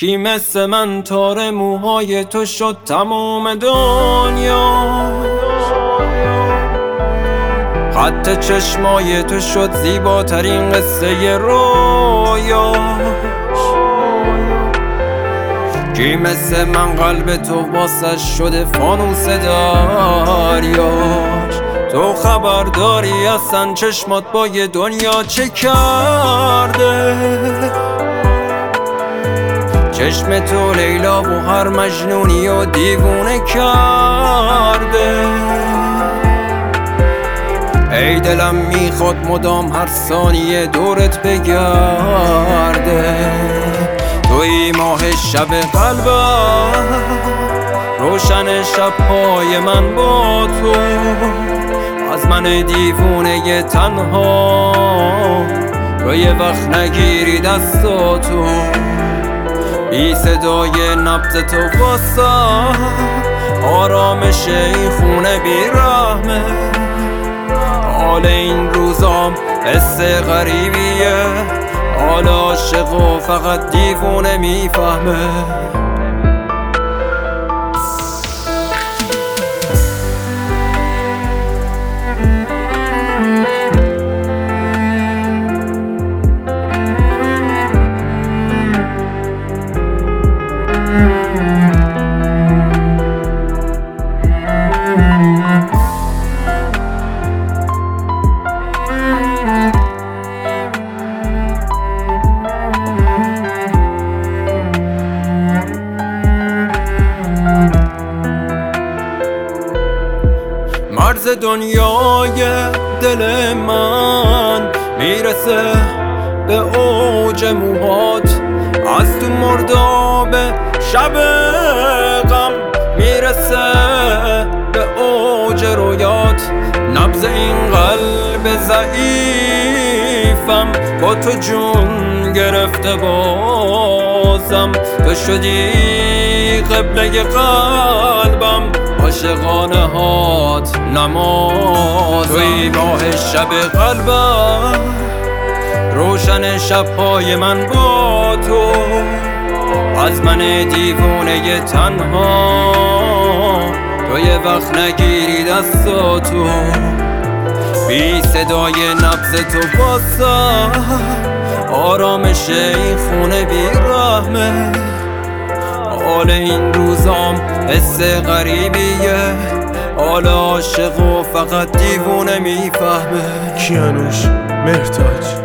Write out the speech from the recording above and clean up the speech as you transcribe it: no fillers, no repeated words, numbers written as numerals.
کی مثل من تار موهای تو شد تموم دنیا، خط چشمای تو شد زیباترین قصه رویاش. کی مثل من قلب تو واسه شده فانوس دریاش. تو خبر داری اصلا چشمات با یه دنیا چه کرده؟ چشم تو لیلا و هر مجنونی و دیوونه کرده. ای دلم میخواد مدام هر ثانیه دورت بگرده. توی ماه شب قلبم، روشن شب‌های من با تو. از من دیوونه تنها تو یه وقت نگیری دستاتو. بی صدای نبض تو واسه آرامش این خونه بی رحمه. حال این روزام حس غریبیه، حال عاشق و فقط دیوونه میفهمه. مرز دنیای دل من میرسه به اوج موهات. از تو مرداب شب غم میرسه به اوج رویات. نبض این قلب ضعیفم با تو جون گرفته بازم. تو شدی قبله قلبم، عاشقانه هات نمازم. توی ماه شب قلبم، روشن شب‌های من با تو. از من دیوونه تنها تو یه وقت نگیری دستاتو. بی صدای نبض تو واسه آرامش این خونه بی رحمه. حال این روزام حس غریبیه، حال عاشق و فقط دیوونه میفهمه. کیانوش مهرتاج.